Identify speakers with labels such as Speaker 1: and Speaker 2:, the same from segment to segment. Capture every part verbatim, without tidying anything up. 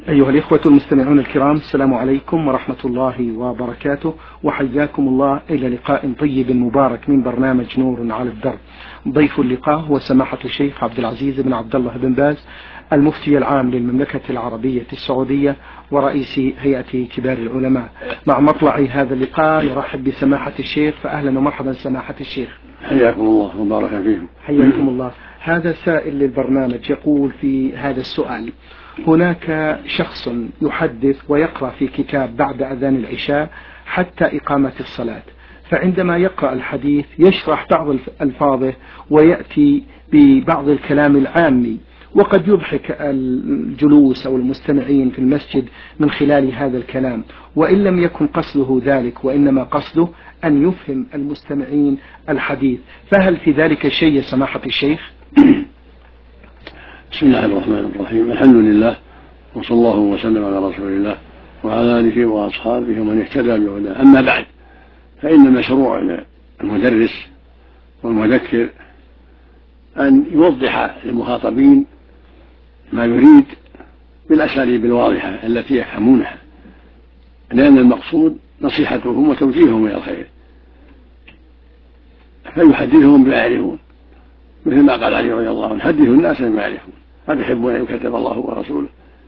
Speaker 1: أيها الإخوة المستمعون الكرام، السلام عليكم ورحمة الله وبركاته، وحياكم الله إلى لقاء طيب مبارك من برنامج نور على الدرب. ضيف اللقاء هو سماحة الشيخ عبد العزيز بن عبد الله بن باز، المفتي العام للمملكة العربية السعودية ورئيس هيئة كبار العلماء. مع مطلع هذا اللقاء يرحب بسماحة الشيخ، فأهلا ومرحبا سماحة الشيخ.
Speaker 2: حياكم الله وبارك فيكم.
Speaker 1: حياكم الله. هذا سائل للبرنامج يقول في هذا السؤال: هناك شخص يحدث ويقرأ في كتاب بعد أذان العشاء حتى إقامة الصلاة، فعندما يقرأ الحديث يشرح بعض ألفاظه ويأتي ببعض الكلام العامي، وقد يضحك الجلوس أو المستمعين في المسجد من خلال هذا الكلام، وإن لم يكن قصده ذلك وإنما قصده أن يفهم المستمعين الحديث، فهل في ذلك شيء يا سماحة الشيخ؟
Speaker 2: بسم الله الرحمن الرحيم، الحمد لله وصلى الله وسلم على رسول الله وعلى آله وأصحابه ومن اهتدى بهداه. أما بعد، فإن مشروع المدرس والمذكر أن يوضح للمخاطبين ما يريد بالأساليب الواضحة التي يفهمونها، لأن المقصود نصيحتهم وتوجيههم إلى الخير، فيحدثهم بما يعرفون، مثل ما قال علي رضي الله عنه: حدثوا الناس بما يعرفون، هل يحبون أن يكذب الله ورسوله؟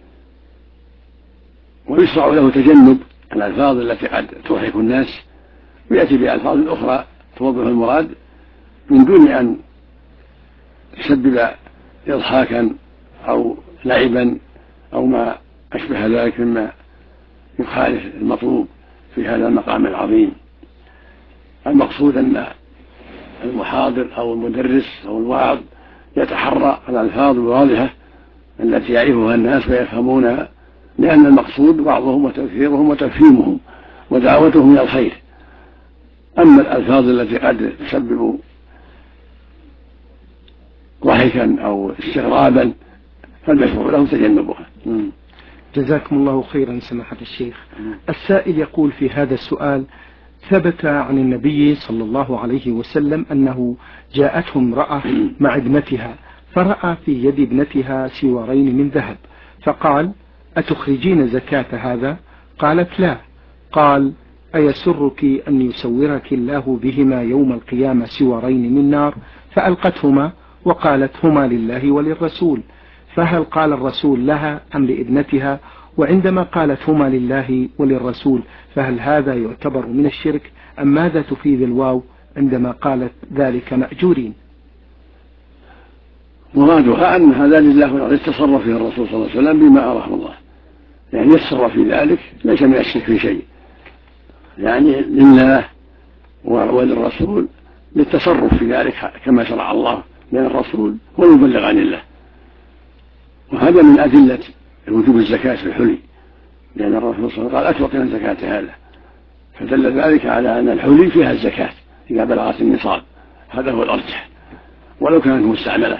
Speaker 2: ويشرع له تجنب الألفاظ التي قد تضحك الناس، ويأتي بألفاظ أخرى توضح المراد من دون أن تسبب إضحاكا أو لعبا أو ما أشبه ذلك مما يخالف المطلوب في هذا المقام العظيم. المقصود أن المحاضر أو المدرس أو الواعظ يتحرى الألفاظ الواضحة التي يعرفها الناس ويفهمونها، لأن المقصود وعظهم وتذكيرهم وتفهيمهم ودعوتهم إلى الخير. أما الألفاظ التي قد تسبب ضحكا أو استغرابا فالمشروع له تجنبها.
Speaker 1: جزاكم الله خيرا سماحة الشيخ. السائل يقول في هذا السؤال: ثبت عن النبي صلى الله عليه وسلم أنه جاءته امرأة مع ابنتها، فرأى في يد ابنتها سوارين من ذهب، فقال: أتخرجين زكاة هذا؟ قالت: لا. قال: أيسرك أن يسورك الله بهما يوم القيامة سوارين من نار؟ فألقتهما وقالت: هما لله وللرسول. فهل قال الرسول لها أم لابنتها؟ وعندما قالت هما لله وللرسول فهل هذا يعتبر من الشرك، أم ماذا تفيد الواو عندما قالت ذلك مأجورين؟
Speaker 2: مرادها أن هذا لله وللرسول، يتصرف فيه الرسول صلى الله عليه وسلم بما أراه الله، يعني يتصرف في ذلك، ليس من الشرك في شيء، يعني لله وللرسول للتصرف في ذلك كما شرع الله، لأن الرسول هو المبلغ عن الله. وهذا من أدلة وجوب الزكاة في الحلي، لأن الرسول صلى الله عليه وسلم قال: أتوقنا الزكاة هذا، فدل ذلك على أن الحلي فيها الزكاة إذا بلغت النصاب، هذا هو الأرجح ولو كانت مستعملة.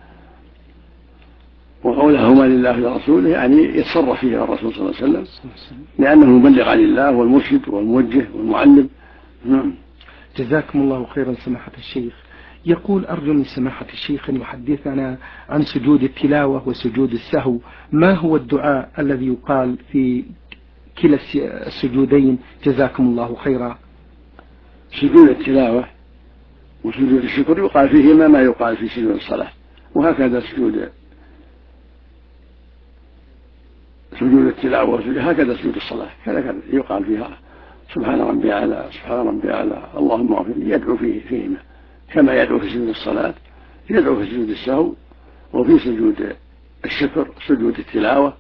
Speaker 2: وقولهما لله ولرسوله يعني يتصرف فيه الرسول صلى الله عليه وسلم، لأنه مبلغ عن الله والمرشد والموجه والمعلم.
Speaker 1: جزاكم الله خيرا سماحة الشيخ. يقول: أرجو من سماحة الشيخ أن يحدثنا عن سجود التلاوة وسجود السهو، ما هو الدعاء الذي يقال في كلا السجودين؟ جزاكم الله خيرا.
Speaker 2: سجود التلاوة وسجود الشكر يقال فيهما ما يقال في سجود الصلاة، وهكذا سجود سجود التلاوة وسجود هكذا سجود الصلاة كذا يقال فيها: سبحان ربي أعلى، سبحان ربي أعلى، اللهم اغفر لي، يدعو فيه فيهما كما يدعو في سجود الصلاة، يدعو في سجود السهو وفي سجود الشكر سجود التلاوة،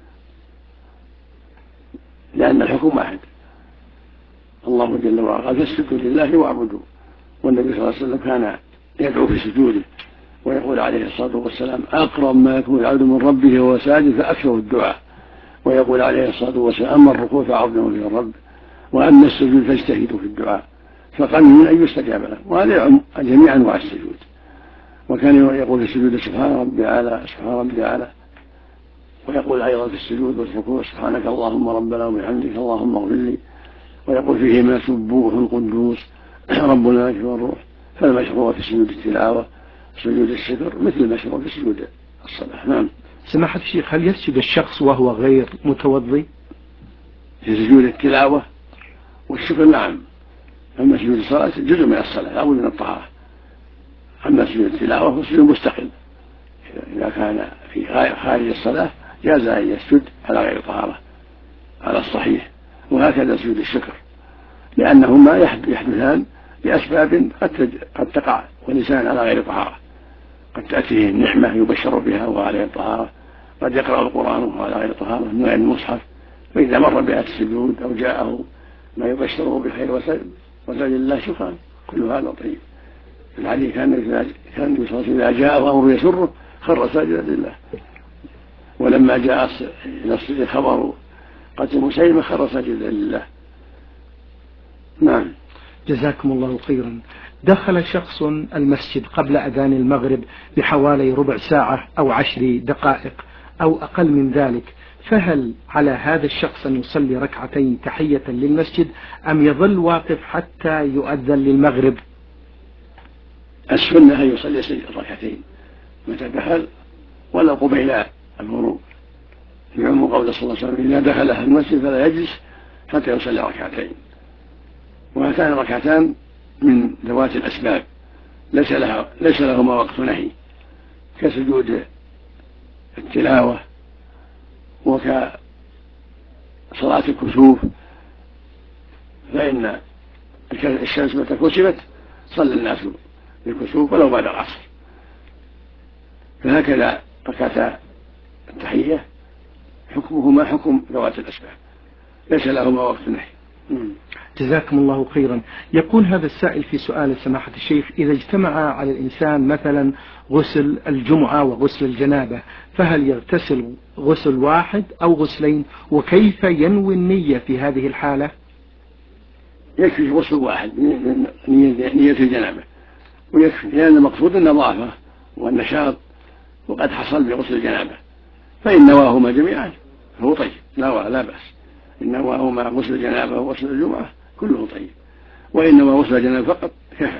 Speaker 2: لأن الحكم واحد. الله جل وعلا قال: فاسجدوا لله واعبدوا، والنبي صلى الله عليه وسلم كان يدعو في سجوده ويقول عليه الصلاة والسلام: أقرب ما يكون العبد من ربه وهو ساجد فأكثر الدعاء، ويقول عليه الصلاة والسلام: أما الركوع فعظموا في الرب، وأما السجود فاجتهدوا في الدعاء فقل من أن يستجاب له. وهذا يعم جميع أنواع السجود. وكان يقول في السجود: سبحان ربي أعلى، سبحان ربي أعلى، ويقول أيضا في السجود والركوع: سبحانك اللهم ربنا وبحمدك اللهم اغفر لي، ويقول فيهما: سبوح قدوس ربنا الملك والروح. فالمشروع في سجود التلاوة سجود الشكر مثل المشروع في سجود الصلاة. نعم.
Speaker 1: سماحة الشيخ، هل يسجد الشخص وهو غير متوضي؟
Speaker 2: في سجود التلاوة والشكر نعم، أما سجود الصلاة جزء من الصلاة لا بد من الطهارة، أما سجود التلاوة فسجود مستقل، إذا كان في خارج الصلاة جاز أن يسجد على غير طهارة على الصحيح، وهكذا سجود الشكر، لأنهما يحدثان لأسباب قد تقع والإنسان على غير طهارة، قد تأتيه النعمة يبشر بها وهو على غير طهارة، قد يقرأ القرآن وهو على غير طهارة من غير المصحف، فإذا مر بآية السجود أو جاءه ما يبشره بالخير وسجد لله شكرا، كل هذا طيب. في الحديث كان النبي صلى الله عليه وسلم إذا جاءه أمر يسره خر ساجدا لله، ولما جاء إلى الصديق خبر قتل مسيلمة خر ساجدا لله. نعم.
Speaker 1: جزاكم الله خيرا. دخل شخص المسجد قبل أذان المغرب بحوالي ربع ساعة أو عشر دقائق أو أقل من ذلك، فهل على هذا الشخص أن يصلي ركعتين تحية للمسجد أم يظل واقف حتى يؤذن للمغرب؟
Speaker 2: السنة أن يصلي ركعتين متى دخل ولا قبيل الغروب، يعم قول صلى الله عليه وسلم إذا دخل أهل المسجد فلا يجلس حتى يصلي ركعتين، وهاتان ركعتان من ذوات الأسباب ليس لها ليس لهما وقت نهي، كسجود التلاوة وكصلاة الكسوف، فإن الشمس متى كسفت صلى الناس بالكسوف ولو بعد العصر، فهكذا ركعتا التحية حكمهما حكم ذوات الأسباب ليس لهما وقت نهي.
Speaker 1: جزاكم الله خيرا. يقول هذا السائل في سؤال سماحة الشيخ: إذا اجتمع على الإنسان مثلا غسل الجمعة وغسل الجنابة، فهل يغتسل غسل واحد أو غسلين؟ وكيف ينوي النية في هذه الحالة؟
Speaker 2: يكفي غسل واحد نية الجنابة ويكفي، لأن المقصود النظافة والنشاط وقد حصل بغسل الجنابة، فإن نواهما جميعا فهو طيب لا لا بأس، إن نواهما غسل الجنابة وغسل الجمعة كله طيب، وإنما غسل الجنابة فقط كفى.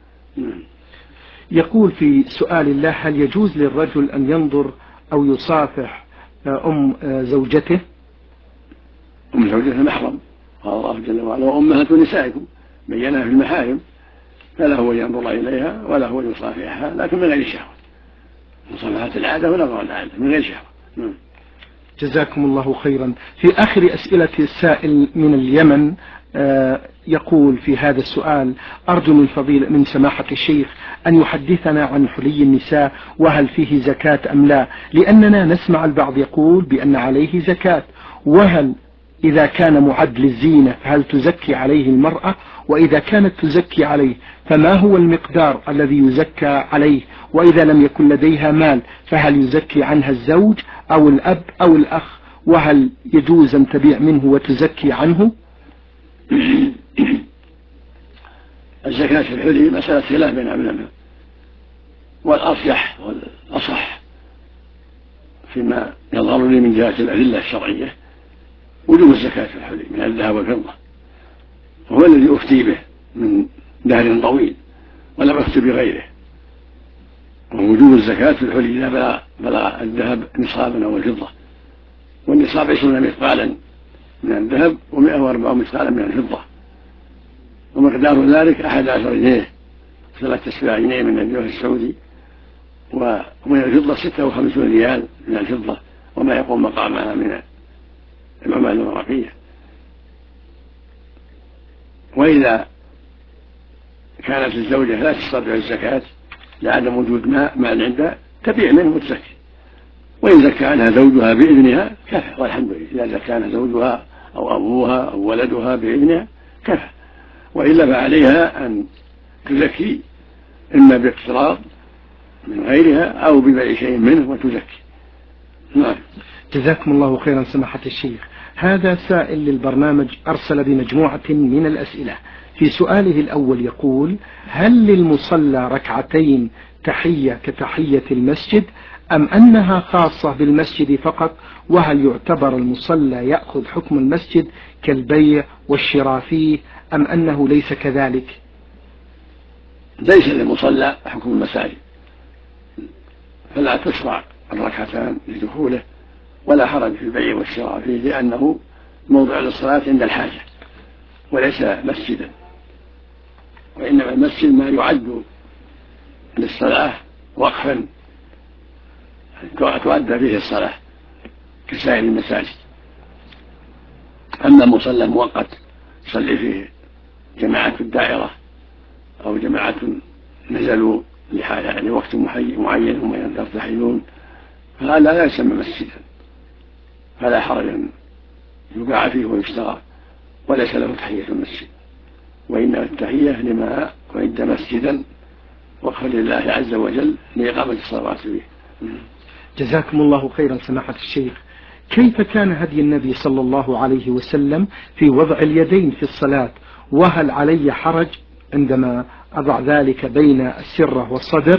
Speaker 1: يقول في سؤال الله: هل يجوز للرجل أن ينظر أو يصافح أم زوجته؟
Speaker 2: أم زوجته محرم، قال الله جل وعلا: وأمهات نسائكم، بينها في المحارم، فلا هو ينظر إليها ولا هو يصافحها، لكن من غير شهوة، مصافحة العادة ونظر العادة من غير شهوة.
Speaker 1: جزاكم الله خيرا. في آخر أسئلة السائل من اليمن يقول في هذا السؤال: أرجو من فضيلة من سماحة الشيخ أن يحدثنا عن حلي النساء وهل فيه زكاة أم لا، لأننا نسمع البعض يقول بأن عليه زكاة، وهل إذا كان معد للزينة هل تزكي عليه المرأة؟ وإذا كانت تزكي عليه فما هو المقدار الذي يزكى عليه؟ وإذا لم يكن لديها مال فهل يزكي عنها الزوج أو الأب أو الأخ؟ وهل يجوز أن تبيع منه وتزكي عنه؟
Speaker 2: الزكاة في الحلي مسألة خلاف بين العلماء، والأرجح والأصح فيما يظهر لي من جهة الأدلة الشرعية وجوب الزكاة في الحلي من الذهب والفضة، وهو الذي أفتي به من دهر طويل ولم أفتي بغيره، ووجوب الزكاة في الحلي إذا بلغ, بلغ الذهب نصابا أو الفضة، والنصاب عشرون مثقالا من الذهب ومئة وأربعون مثقالا من الفضة، ومقدار ذلك أحد عشر جنيه ثلاثة أسباع جنيه من الجوه السعودي، ومن الفضة ستة وخمسون ريال من الفضة وما يقوم مقامها من العملة الورقية. وإذا كانت الزوجة لا تستطيع الزكاة لعدم وجود ماء مال عندها تبيع منه وتزكي، وإن زكى عنها زوجها بإذنها كفى، والحمد لله. إذا زكى عنها زوجها أو أبوها أو ولدها بإذنها كفى، وإلا فعليها أن تزكي إما باقتراض من غيرها أو ببيع شيء منه وتزكي. نعم.
Speaker 1: جزاكم الله خيرا سماحة الشيخ. هذا سائل للبرنامج أرسل بمجموعة من الأسئلة. في سؤاله الأول يقول: هل للمصلى ركعتين تحية كتحية المسجد أم أنها خاصة بالمسجد فقط؟ وهل يعتبر المصلى يأخذ حكم المسجد كالبيع والشراء فيه أم أنه ليس كذلك؟
Speaker 2: ليس للمصلى حكم المساجد، فلا تشرع الركعتان لدخوله، ولا حرج في البيع والشراء فيه، لأنه موضع للصلاة عند الحاجة وليس مسجدا، وإنما المسجد ما يعد للصلاة وقفا تؤدى فيه الصلاة كسائر المساجد. أما مصلى مؤقت يصلي فيه جماعة الدائرة أو جماعة نزلوا لوقت معين هم يرتحلون، فهذا لا يسمى مسجدا، فلا حرج أن يباع فيه ويشترى، وليس له تحية المسجد، وإنما التحية لما وعد مسجدا وقفا لله عز وجل لإقامة الصلوات فيه.
Speaker 1: جزاكم الله خيرا سماحة الشيخ. كيف كان هدي النبي صلى الله عليه وسلم في وضع اليدين في الصلاة، وهل علي حرج عندما أضع ذلك بين السرة والصدر؟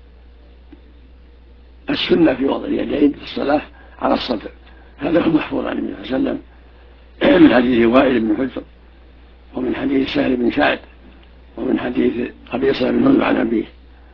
Speaker 2: السنة في وضع اليدين في الصلاة على الصدر، هذا هو محفوظ عن النبي صلى الله عليه وسلم من حديث وائل بن حجر، ومن حديث سهل بن سعد، ومن حديث قبيصة بن هلب عن أبيه،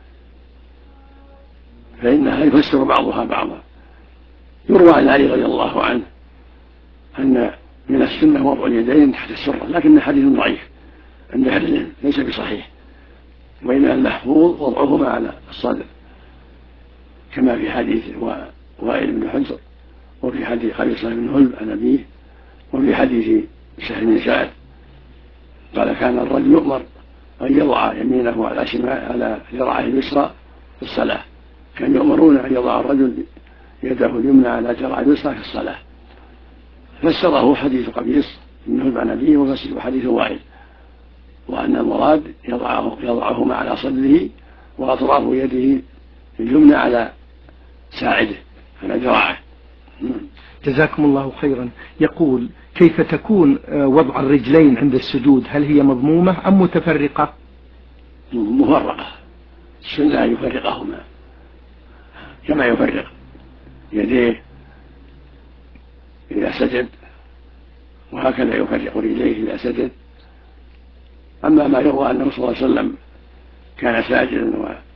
Speaker 2: فإنها يفسر بعضها بعضا. يروى عن علي رضي الله عنه أن من السنة وضع اليدين تحت السرة، لكن حديث ضعيف عند أهل العلم ليس بصحيح، وإنما المحفوظ وضعهما على الصدر كما في حديث وائل بن حجر، وفي حديث قبيصة بن هلب عن أبيه، وفي حديث سهل بن سعد قال كان الرجل يؤمر أن يضع يمينه على شمال على ذراعه اليسرى في الصلاة، كان يؤمرون أن يضع الرجل يده اليمنى على ذراعه اليسرى في الصلاة، فسره حديث قبيص بن هلب عن أبيه وفسره حديث وائل، وأن المراد يضعه يضعهما على صدره وأطراف يده اليمنى على ساعده على ذراعه.
Speaker 1: جزاكم الله خيرا. يقول كيف تكون وضع الرجلين عند السجود، هل هي مضمومة أم متفرقة؟
Speaker 2: مفرقة، السنة يفرقهما كما يفرق يديه إذا سجد، وهكذا يفرق رجليه إذا سجد. أما ما يروى أنه صلى الله عليه وسلم كان ساجدا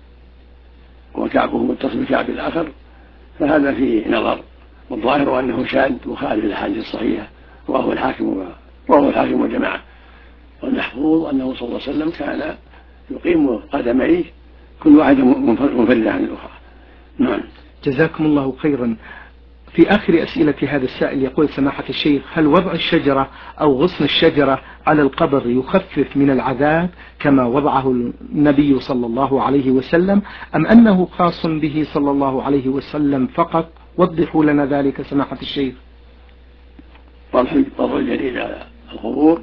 Speaker 2: وكعبه متصل بكعب الآخر فهذا فيه نظر، والظاهر أنه شاذ مخالف للأحاديث الصحيحة، وهو الحاكم وهو الحاكم والجماعة، والمحفوظ أنه صلى الله عليه وسلم كان يقيم قدميه كل واحدة منفردة عن الأخرى. نعم.
Speaker 1: جزاكم الله خيرا. في آخر أسئلة هذا السائل يقول سماحة الشيخ هل وضع الشجرة أو غصن الشجرة على القبر يخفف من العذاب كما وضعه النبي صلى الله عليه وسلم، أم أنه خاص به صلى الله عليه وسلم فقط؟ وضحوا لنا ذلك سماحة الشيخ.
Speaker 2: وضع الجديد على القبور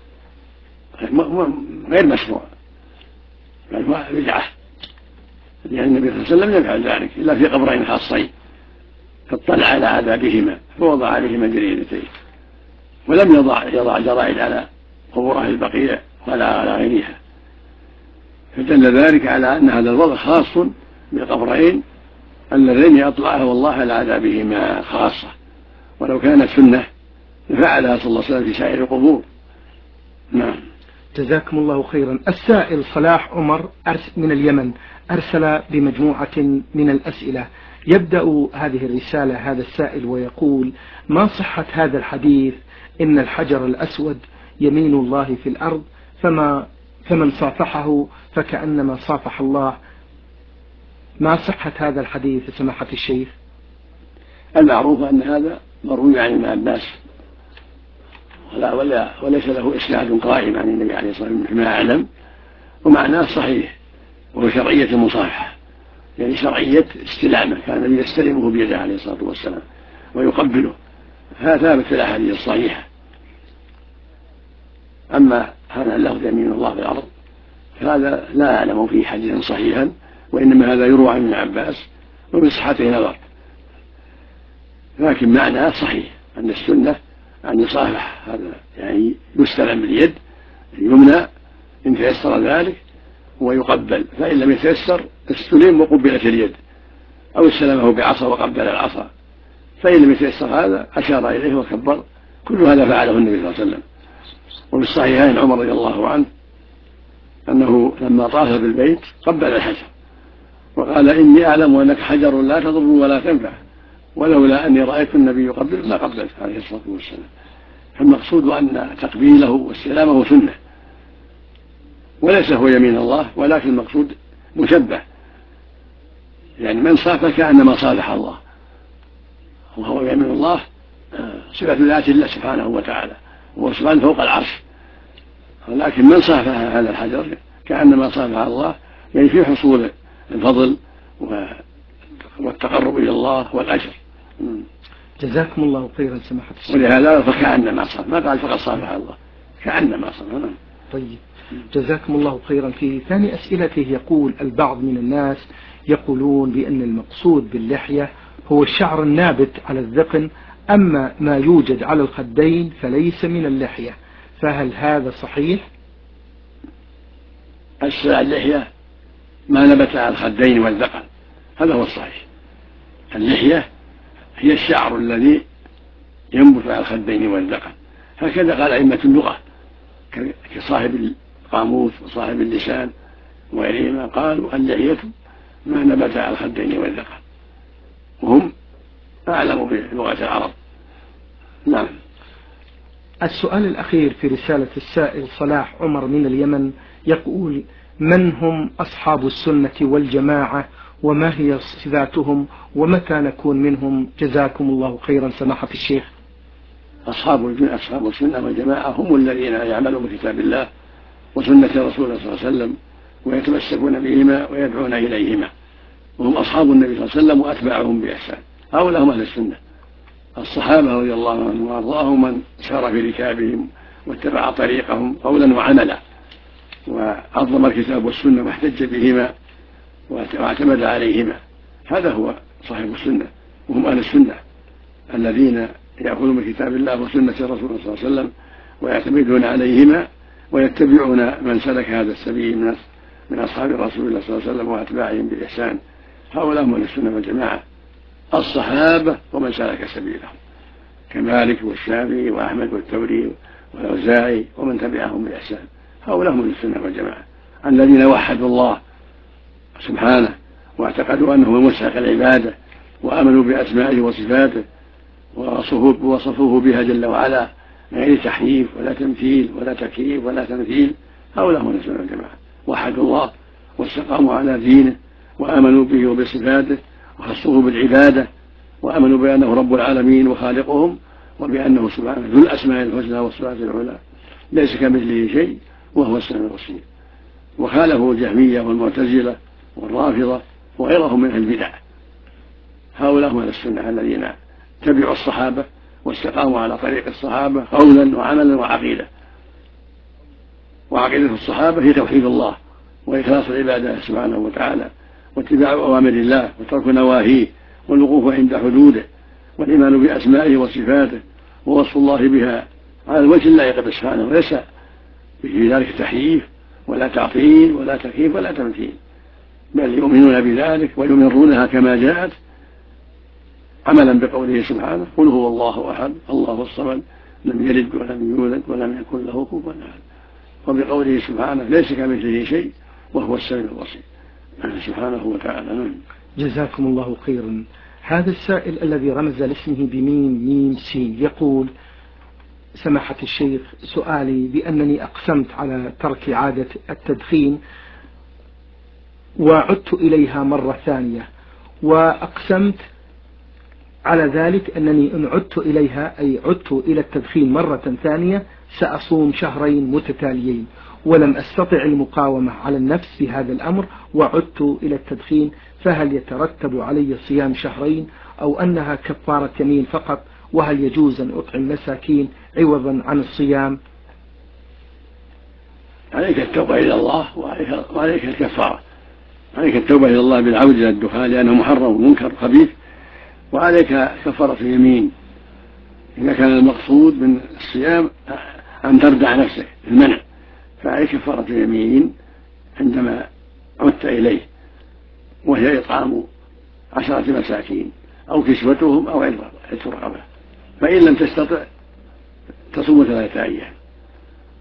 Speaker 2: غير مشروع، بل هو بدعة، لأن النبي صلى الله عليه وسلم لم يفعل ذلك إلا في قبرين خاصين، فاطلع على عذابهما فوضع عليهما جريدتين، ولم يضع يضع جرائد على قبور أهل البقيع ولا على غيرها، فدل ذلك على أن هذا الوضع خاص بالقبرين اللذين أطلعه الله على عذابهما خاصة، ولو كانت سنة لفعلها صلى الله عليه وسلم في سائر القبور. نعم.
Speaker 1: جزاكم الله خيرا. السائل صلاح عمر من اليمن أرسل بمجموعة من الأسئلة، يبدأ هذه الرسالة هذا السائل ويقول ما صحة هذا الحديث إن الحجر الأسود يمين الله في الأرض، فما فمن صافحه فكأنما صافح الله، ما صحة هذا الحديث سماحة الشيخ؟
Speaker 2: المعروف أن هذا مروي عن ابن عباس ولا ولا وليس له إسناد قائم عن النبي عليه الصلاة والسلام فيما أعلم، ومعناه صحيح، وهو شرعية المصافحة، يعني شرعية استلامه، كان النبي يستلمه بيده عليه الصلاة والسلام ويقبله، هذا ثابت في الأحاديث الصحيحة. أما هذا اللفظ يمين الله في الأرض فهذا لا أعلم فيه حديثا صحيحا، وإنما هذا يروى عن ابن عباس وبصحته نظر، لكن معناه صحيح أن السنة أن يصافح، هذا يعني يستلم باليد اليمنى إن تيسر ذلك ويقبل، فإن لم يتيسر استلم وقبلت اليد، أو استلمه بعصا وقبل العصا، فإن لم يتيسر هذا أشار إليه وكبر. كل هذا فعله النبي صلى الله عليه وسلم. وفي الصحيحين عمر رضي الله عنه أنه لما طاف بالبيت قبل الحجر وقال إني أعلم أنك حجر لا تضر ولا تنفع ولولا أني رأيت النبي يقبل ما قبلت عليه الصلاة والسلام. فالمقصود أن تقبيله واستلامه سنة وليس هو يمين الله، ولكن المقصود مشبه، يعني من صافه كأنما صالح الله، وهو يمين الله صفة ذات الله سبحانه وتعالى، وهو سبحانه فوق العرش، ولكن من صافه هذا الحجر كأنما صافه الله، يعني في حصول الفضل والتقرب إلى الله والأجر.
Speaker 1: جزاكم الله خيرا سماحة الشيخ.
Speaker 2: ولهذا فكأنما صافه، ما قال فقط صافه الله، كأنما صافه.
Speaker 1: طيب جزاكم الله خيرا. في ثاني أسئلته يقول البعض من الناس يقولون بأن المقصود باللحية هو الشعر النابت على الذقن، أما ما يوجد على الخدين فليس من اللحية، فهل هذا صحيح؟
Speaker 2: اللحية ما نبت على الخدين والذقن، هذا هو الصحيح. اللحية هي الشعر الذي ينبت على الخدين والذقن، هكذا قال أئمة اللغة كصاحب القاموس وصاحب اللسان وغيرهما، قالوا اللحية ما نبت على الخدين والذقن، وهم أعلم بلغة العرب. نعم.
Speaker 1: السؤال الأخير في رسالة السائل صلاح عمر من اليمن يقول: من هم أصحاب السنة والجماعة وما هي صفاتهم ومتى نكون منهم؟ جزاكم الله خيرا سماحة الشيخ.
Speaker 2: أصحاب أصحاب السنة والجماعة هم الذين يعملون بكتاب الله وسنة رسوله صلى الله عليه وسلم ويتمسكون بهما ويدعون إليهما، وهم أصحاب النبي صلى الله عليه وسلم وأتباعهم بإحسان، هؤلاء هم أهل السنة. الصحابة رضي الله عنهم وأرضاهم من سار في ركابهم واتبع طريقهم قولا وعملا، وعظم الكتاب والسنة واحتج بهما واعتمد عليهما، هذا هو صاحب السنة، وهم أهل السنة الذين يأخذون بكتاب الله وسنة رسوله صلى الله عليه وسلم ويعتمدون عليهما ويتبعون من سلك هذا السبيل من من أصحاب رسول الله صلى الله عليه وسلم وأتباعهم بإحسان، هؤلاء هم أهل السنة والجماعة، الصحابة ومن سلك سبيلهم كمالك والشافعي وأحمد والثوري والأوزاعي ومن تبعهم بإحسان، هؤلاء هم أهل السنة والجماعة الذين وحدوا الله سبحانه واعتقدوا أنه مستحق العبادة وآمنوا بأسمائه وصفاته ووصفوه بها جل وعلا من غير تحريف ولا تمثيل ولا تكييف ولا تمثيل، هؤلاء هم السنة والجماعة، وحدوا الله واستقاموا على دينه وآمنوا به وبصفاته وخصوه بالعبادة وآمنوا بأنه رب العالمين وخالقهم وبأنه سبحانه ذو الأسماء الحسنى والصفات العلى ليس كمثله شيء وهو السميع البصير. وخالفوا الجهمية والمعتزلة والرافضة وغيرهم من البدع، هؤلاء هم السنة الذين تبعوا الصحابة واستقاموا على طريق الصحابة قولا وعملا وعقيدة. وعقيدة الصحابة هي توحيد الله وإخلاص العبادة سبحانه وتعالى واتباع أوامر الله وترك نواهيه والوقوف عند حدوده والإيمان بأسمائه وصفاته ووصف الله بها على الوجه اللائق به سبحانه، وليس في ذلك تحييف ولا تعطيل ولا تكييف ولا تمثيل، بل يؤمنون بذلك ويمرونها كما جاءت عملا بقوله سبحانه: قل هو الله أحد الله الصمد لم يلد ولم يولد ولم يكن له كفوا أحد، وبقوله سبحانه: ليس كمثله شيء وهو السميع البصير سبحانه وتعالى.
Speaker 1: جزاكم الله خيرا. هذا السائل الذي رمز لاسمه بميم ميم سين يقول: سماحة الشيخ، سؤالي بأنني أقسمت على ترك عادة التدخين وعدت إليها مرة ثانية، وأقسمت على ذلك أنني إن عدت إليها أي عدت إلى التدخين مرة ثانية سأصوم شهرين متتاليين، ولم أستطع المقاومة على النفس في هذا الأمر وعدت إلى التدخين، فهل يترتب علي صيام شهرين أو أنها كفارة يمين فقط؟ وهل يجوز أن أطعم مساكين عوضا عن الصيام؟
Speaker 2: عليك التوبة إلى الله وعليك, وعليك الكفارة، عليك التوبة إلى الله بالعودة إلى الدخان لأنه محرم ومنكر خبيث، وعليك كفارة اليمين إذا كان المقصود من الصيام أن تردع نفسك المنع، فعليك كفارة اليمين عندما عدت إليه، وهي إطعام عشرة مساكين أو كسوتهم أو عتق رقبة، فإن لم تستطع تصوم ثلاثة أيام،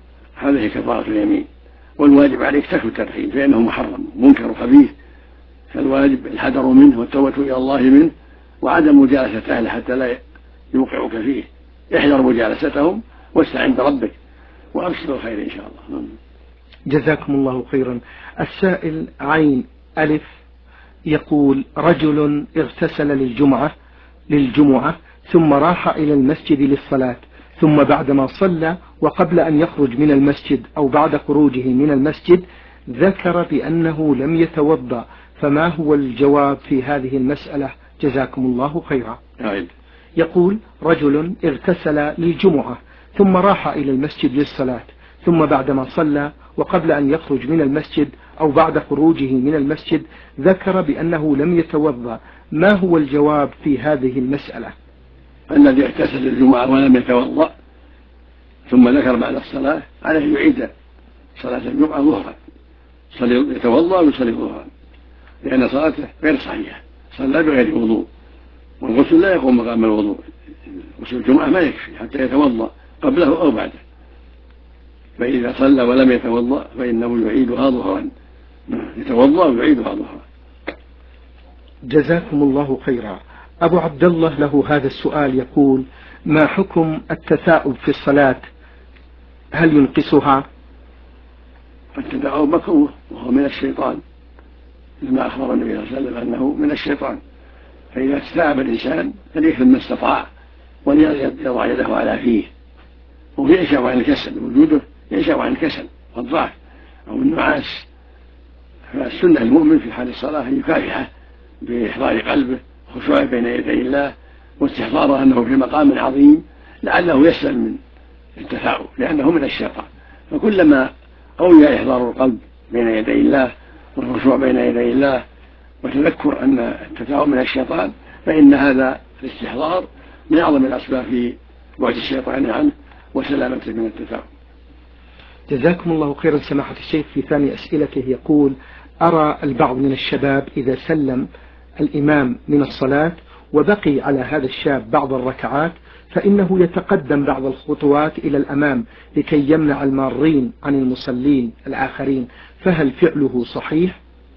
Speaker 2: هذه كفارة اليمين. والواجب عليك ترك التدخين فإنه محرم منكر خبيث، فالواجب الحذر منه والتوبة إلى الله منه وعدم مجالسة أهله حتى لا يوقعك فيه. احذر مجالستهم واستعن بربك وأبشر الخير إن شاء الله.
Speaker 1: جزاكم الله خيرا. السائل عين ألف يقول: رجل اغتسل للجمعة للجمعة ثم راح إلى المسجد للصلاة، ثم بعدما صلى وقبل أن يخرج من المسجد أو بعد خروجه من المسجد ذكر بأنه لم يتوضأ، فما هو الجواب في هذه المسألة؟ جزاكم الله خيرا. يقول: رجل اغتسل للجمعة ثم راح إلى المسجد للصلاة، ثم بعدما صلى وقبل أن يخرج من المسجد أو بعد خروجه من المسجد ذكر بأنه لم يتوضأ، ما هو الجواب في هذه المسألة؟
Speaker 2: الذي اغتسل الجمعة ولم يتوضأ ثم ذكر بعد الصلاة عليه يعيد صلاة الجمعة ظهرا، يتوضأ ويصلي ظهرا، لأن صلاته غير صحيحة، صلى بغير وضوء، والغسل لا يقوم مقام الوضوء، غسل الجمعة ما يكفي حتى يتوضأ قبله أو بعده، فإذا صلى ولم يتوضأ فإنه يعيدها ظهرا، يتوضأ ويعيدها ظهرا.
Speaker 1: جزاكم الله خيرا. أبو عبد الله له هذا السؤال يقول: ما حكم التثاؤب في الصلاة؟ هل ينقصها؟
Speaker 2: التثاؤب مكروه وهو من الشيطان، لما أخبر النبي صلى الله عليه وسلم أنه من الشيطان، فإذا تثاءب الإنسان فليكثر ما استطاع وليضع يده على فيه، وينشأ عن الكسل، وجوده ينشأ عن الكسل والضعف أو النعاس، فالسنة المؤمن في حال الصلاة أن يكافحه بإحضار قلبه خشوعه بين يدي الله واستحضاره أنه في مقام عظيم لعله يسلم من التثاؤب لأنه من الشيطان. فكلما قوي إحضار القلب بين يدي الله والخشوع بين يدي الله وتذكر أن التثاؤب من الشيطان فإن هذا الاستحضار من أعظم الأسباب في بعد الشيطان عنه وسلامته من التثاؤب.
Speaker 1: جزاكم الله خيرا سماحة الشيخ. في ثاني أسئلته يقول: أرى البعض من الشباب إذا سلم الإمام من الصلاة وبقي على هذا الشاب بعض الركعات فإنه يتقدم بعض الخطوات إلى الأمام لكي يمنع المارين عن المصلين الآخرين، فهل فعله صحيح؟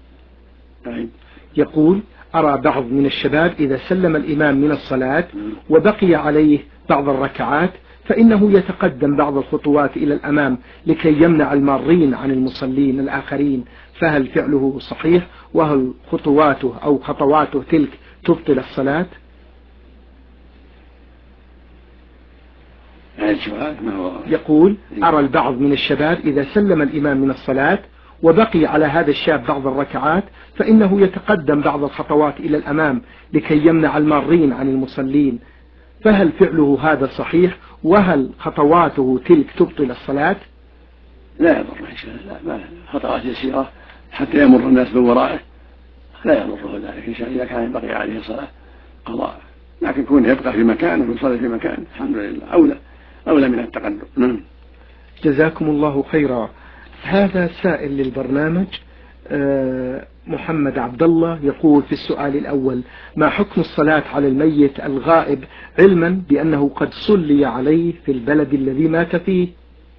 Speaker 1: يقول: أرى بعض من الشباب إذا سلم الإمام من الصلاة وبقي عليه بعض الركعات فإنه يتقدم بعض الخطوات إلى الأمام لكي يمنع المارين عن المصلين الآخرين، فهل فعله صحيح؟ وهل خطواته أو خطواته تلك تبطل الصلاة؟ يقول: أرى البعض من الشباب إذا سلم الإمام من الصلاة وبقي على هذا الشاب بعض الركعات فإنه يتقدم بعض الخطوات إلى الأمام لكي يمنع المارين عن المصلين، فهل فعله هذا صحيح؟ وهل خطواته تلك تبطل الصلاة؟
Speaker 2: لا يضر إن شاء الله، ما خطوات يسيرة حتى يمر الناس من ورائه لا يضره ذلك إن شاء الله، إذا كان بقي عليه صلاة قضاء، لكن كون يبقى في مكانه ويصلي في مكانه الحمد لله أولى أولى من التقدم.
Speaker 1: جزاكم الله خيرا. هذا سائل للبرنامج محمد عبد الله يقول في السؤال الأول: ما حكم الصلاة على الميت الغائب علما بأنه قد صلي عليه في البلد الذي مات فيه؟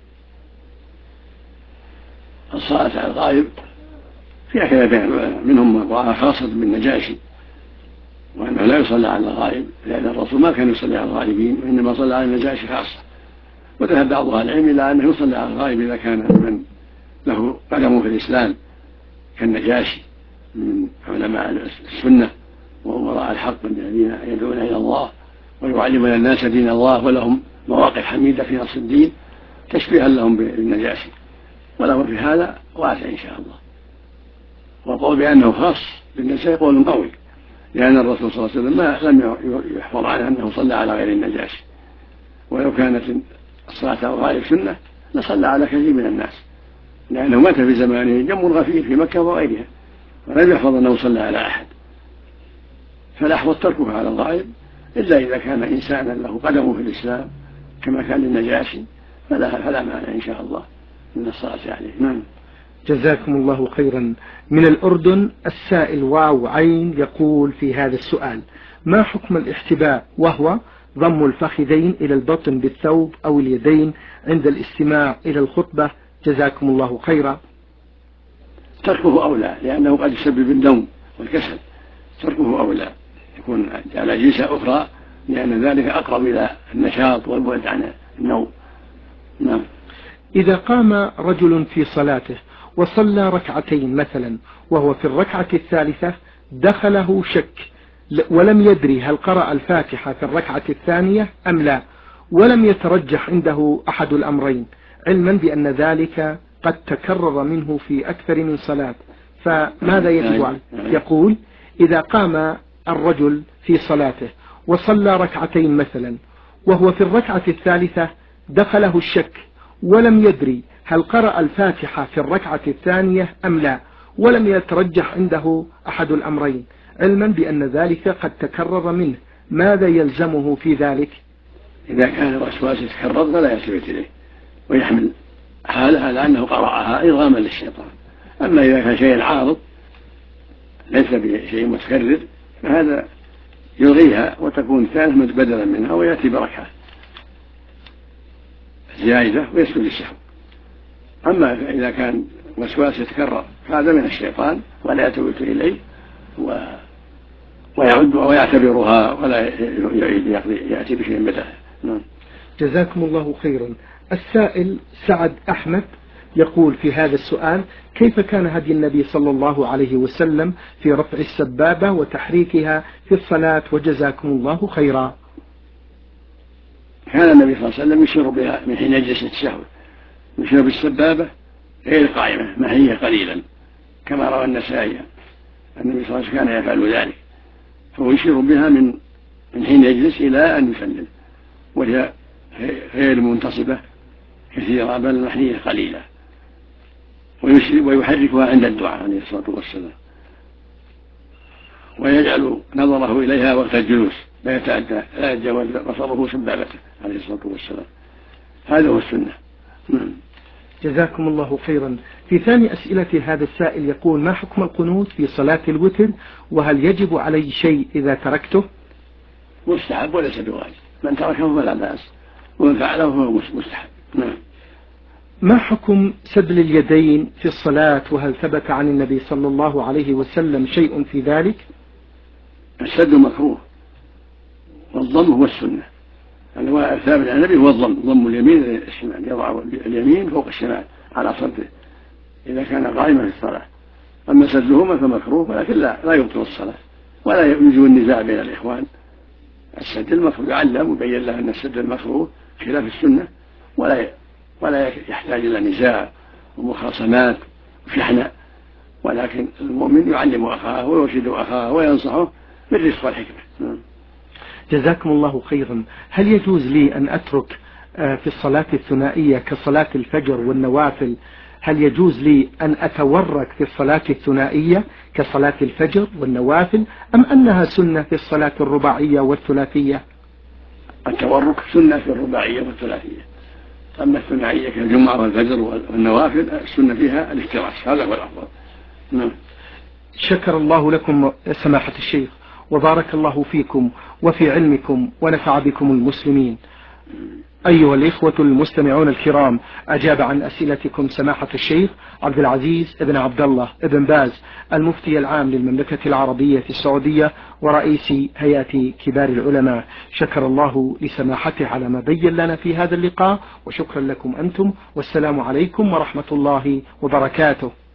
Speaker 2: الصلاة على الغائب فيها كلام منهم من رأى خاصة بالنجاشي وأنه لا يصلى على الغائب، لأن الرسول ما كان يصلي على الغائبين وإنما صلى على النجاشي خاصة، وذهب بعض أهل العلم إلى أنه يصلى على الغائب إذا كان من له قدم في الإسلام كالنجاشي من علماء السنة وأمراء الحق الذين يدعون إلى الله ويعلمون الناس دين الله ولهم مواقف حميدة في نصر الدين تشبيها لهم بالنجاشي، ولهم في هذا واسع إن شاء الله. وقول بأنه خاص بالنجاشي قول قوي، لأن الرسول صلى الله عليه وسلم ما لم يحفظ عنه أنه صلى على غير النجاشي، ولو كانت الصلاة على الغائب سنة لصلى على كثير من الناس، لأنه مات في زمانه جم غفير في مكة وغيرها ولم يحفظ أنه صلى على أحد، فالأحوط تركه على الغائب إلا إذا كان إنسانا له قدمه في الإسلام كما كان للنجاشي فلا, فلا معنى إن شاء الله من الصلاة عليه. نعم.
Speaker 1: جزاكم الله خيرا. من الأردن السائل واو عين يقول في هذا السؤال: ما حكم الاحتباء وهو ضم الفخذين إلى البطن بالثوب أو اليدين عند الاستماع إلى الخطبة؟ جزاكم الله خيرا.
Speaker 2: تركه أولى لأنه قد يسبب النوم والكسل تركه أولى، يكون على جلسة أخرى، لأن ذلك أقرب إلى النشاط والبعد عن النوم. نعم.
Speaker 1: إذا قام رجل في صلاته وصلى ركعتين مثلا وهو في الركعة الثالثة دخله شك ولم يدري هل قرأ الفاتحة في الركعة الثانية أم لا، ولم يترجح عنده أحد الأمرين، علما بأن ذلك قد تكرر منه في أكثر من صلاة، فماذا يجب عليه؟ يقول: إذا قام الرجل في صلاته وصلى ركعتين مثلا وهو في الركعة الثالثة دخله الشك ولم يدري هل قرأ الفاتحة في الركعة الثانية أم لا، ولم يترجح عنده أحد الأمرين، علما بأن ذلك قد تكرر منه، ماذا يلزمه في ذلك؟
Speaker 2: إذا كان الوسواس يتكرر فلا يلتفت إليه ويحمل حاله على أنه قرأها إرغاما للشيطان. أما إذا كان شيء عارض ليس بشيء متكرر فهذا يلغيها وتكون الثالثة بدلا منها ويأتي بركعة زائدة ويسجد للسهو. أما إذا كان وسواس يتكرر فهذا من الشيطان ولا يلتفت إليه ويعد ويعتبرها ولا يعيد يأتي بشيء بدله. نعم.
Speaker 1: جزاكم الله خيرا. السائل سعد أحمد يقول في هذا السؤال: كيف كان هدي النبي صلى الله عليه وسلم في رفع السبابة وتحريكها في الصلاة؟ وجزاكم الله خيرا.
Speaker 2: كان النبي صلى الله عليه وسلم يشير بها من حين يجلس التشهد، يشير بالسبابة غير قائمة ما هي قليلا، كما روى النسائي النبي صلى الله عليه وسلم كان يفعل ذلك، فهو يشير بها من من حين يجلس إلى أن يسلم، وهي غير منتصبة كثيرة بل محنية قليلة، ويحركها عند الدعاء عليه الصلاة والسلام، ويجعل نظره إليها وقت الجلوس لا يتعدى لا يتجاوز بصره سبابته عليه الصلاة والسلام. هذا هو السنة.
Speaker 1: جزاكم الله خيرا. في ثاني أسئلة هذا السائل يقول: ما حكم القنوت في صلاة الوتر، وهل يجب علي شيء إذا تركته؟
Speaker 2: مستحب وليس بواجب، من تركه فلا بأس ومن فعله فهو مستحب. نعم.
Speaker 1: ما حكم سدل اليدين في الصلاة، وهل ثبت عن النبي صلى الله عليه وسلم شيء في ذلك؟
Speaker 2: السد مكروه والضم هو السنة، الثابت عن النبي هو الضم، ضم اليمين الشمال، يضع اليمين فوق الشمال على صدره إذا كان قائما في الصلاة. أما سدهما فمكروه ولكن لا, لا يبطل الصلاة ولا يوجب النزاع بين الإخوان. السد المكروه يعلم ويبين له أن السد المكروه خلاف السنة ولا ولا يحتاج إلى نزاع ومخاصمات وشحناء، ولكن المؤمن يعلم أخاه ويرشد أخاه وينصحه بالرفق والحكمة.
Speaker 1: جزاكم الله خيرا. هل يجوز لي أن أترك في الصلاة الثنائية كصلاة الفجر والنوافل، هل يجوز لي أن أتورك في الصلاة الثنائية كصلاة الفجر والنوافل، أم أنها سنة في الصلاة الرباعية والثلاثية؟
Speaker 2: التورك سنة في الرباعية والثلاثية، أما الثنائية كالجمعة والفجر والنوافل السنة فيها الافتراش، هذا هو الأفضل. نعم.
Speaker 1: شكر الله لكم سماحة الشيخ، وبارك الله فيكم وفي علمكم ونفع بكم المسلمين. أيها الإخوة المستمعون الكرام، أجاب عن أسئلتكم سماحة الشيخ عبد العزيز ابن عبد الله ابن باز، المفتي العام للمملكة العربية السعودية ورئيس هيئة كبار العلماء. شكر الله لسماحته على ما بين لنا في هذا اللقاء، وشكرا لكم أنتم، والسلام عليكم ورحمة الله وبركاته.